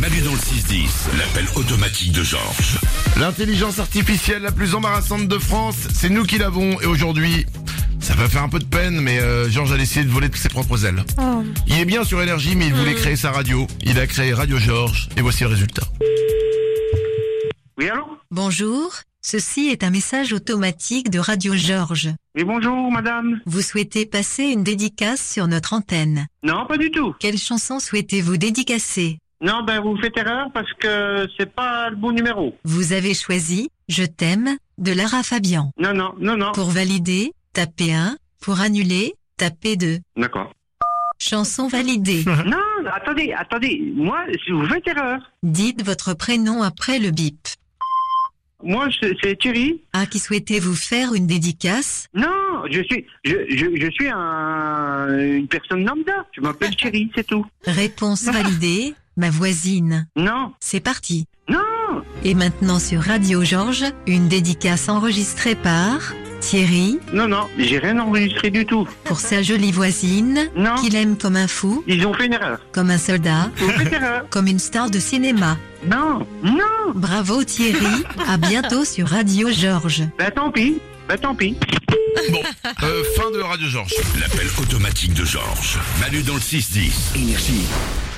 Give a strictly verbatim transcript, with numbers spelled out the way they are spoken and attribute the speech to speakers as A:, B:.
A: Manu dans le six dix, l'appel automatique de Georges.
B: L'intelligence artificielle la plus embarrassante de France, c'est nous qui l'avons. Et aujourd'hui, ça va faire un peu de peine, mais euh, Georges a décidé de voler de ses propres ailes.
C: Oh.
B: Il est bien sur Énergie, mais il voulait créer sa radio. Il a créé Radio Georges, et voici le résultat.
D: Oui, allô?
C: Bonjour, ceci est un message automatique de Radio Georges.
D: Oui, bonjour, madame.
C: Vous souhaitez passer une dédicace sur notre antenne.
D: Non, pas du tout.
C: Quelle chanson souhaitez-vous dédicacer?
D: Non, ben, vous faites erreur parce que c'est pas le bon numéro.
C: Vous avez choisi « Je t'aime » de Lara Fabian.
D: Non, non, non, non.
C: Pour valider, tapez un. Pour annuler, tapez deux.
D: D'accord.
C: Chanson validée.
D: Non, attendez, attendez. Moi, si vous faites erreur.
C: Dites votre prénom après le bip.
D: Moi, c'est c'est Thierry.
C: À qui souhaitez-vous faire une dédicace?
D: Non, je suis, je, je, je suis un, une personne lambda. Je m'appelle Thierry, c'est tout.
C: Réponse validée, ma voisine.
D: Non,
C: C'est parti.
D: non.
C: Et maintenant sur Radio Georges, une dédicace enregistrée par Thierry
D: Non, non, j'ai rien enregistré du tout.
C: pour sa jolie voisine,
D: Non.
C: qu'il aime comme un fou,
D: Ils ont fait une erreur.
C: comme un soldat,
D: Vous faites erreur.
C: comme une star de cinéma.
D: Non, non.
C: Bravo Thierry, à bientôt sur Radio Georges.
D: Ben tant pis, ben tant pis.
B: Bon, euh, fin de Radio Georges.
A: L'appel automatique de Georges. Manu dans le six dix. Énergie.